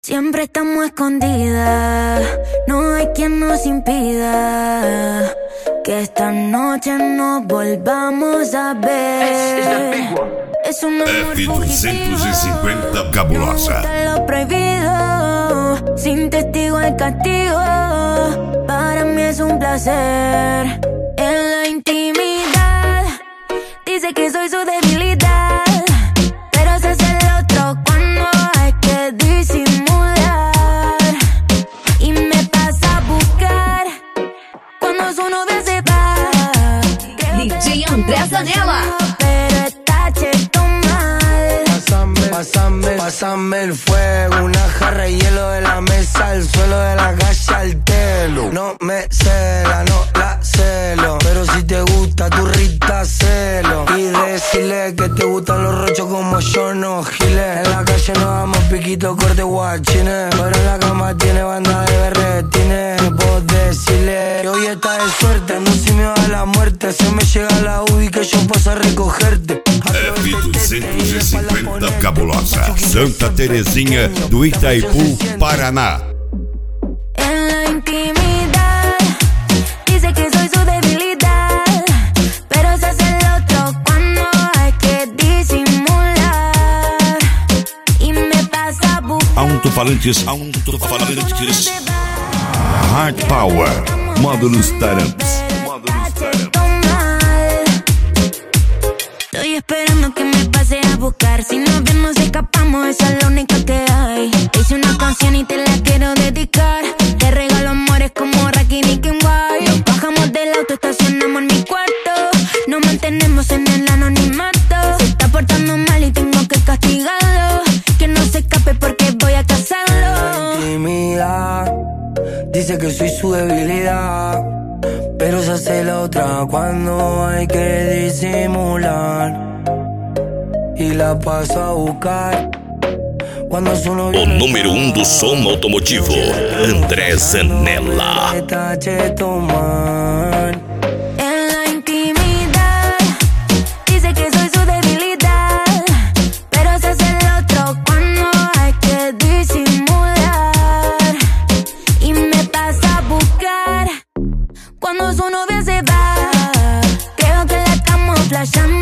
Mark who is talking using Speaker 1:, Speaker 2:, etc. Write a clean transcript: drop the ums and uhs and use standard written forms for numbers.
Speaker 1: Siempre estamos escondidas, no hay quien nos impida que esta noche nos volvamos a ver. Es un amor
Speaker 2: F250 Cabulosa.
Speaker 1: Lo prohibido, sin testigo el castigo. Para mí es un placer. En la intimidad, dice que soy su debilidad, pero se hace el otro cuando hay que disimular. Y me pasa a buscar cuando su novia se va.
Speaker 3: DJ André Zanella.
Speaker 1: Pero está cheto mal.
Speaker 4: Pásame el fuego, una jarra de hielo de la mesa al suelo, de la calle al telo. No me cela, no la celo, pero si te gusta tu Rita, celo. Y decirle que te gustan los rochos como yo, no giles. En la calle nos damos piquito, corte guachines, pero en la cama tiene banda de berretines. No puedo decirle que hoy está de suerte, ando sin miedo a la muerte. Se me llega la UBI que yo paso a recogerte.
Speaker 2: F250 Cabulosa, Santa Terezinha do Itaipu, Paraná.
Speaker 1: En la intimidad, dice que soy su debilidad, pero se hace el otro cuando hay que disimular. Y me pasa a buscar
Speaker 2: Alto-falantes. Hard Power, módulos Taramps.
Speaker 1: Estoy esperando que me pase a buscar. Si nos ven nos escapamos, esa es la única que hay. Hice una canción y te la quiero dedicar. Te regalo amores como Rakim y Kim White. Nos bajamos del auto, estacionamos en mi cuarto. Nos mantenemos en el anonimato. Se está portando mal y tengo que castigarlo. Que no se escape porque voy a casarlo.
Speaker 4: Intimidad, dice que soy su debilidad, pero se hace la otra cuando hay que disimular. E la passo a buscar quando su novia.
Speaker 5: O número 1 do som automotivo, André Zanella.
Speaker 1: En la intimidad, dice que soy su debilidad, pero se hace el otro cuando hay que disimular. Y me pasa a buscar cuando su novia se va. Creo que la estamos flasheando.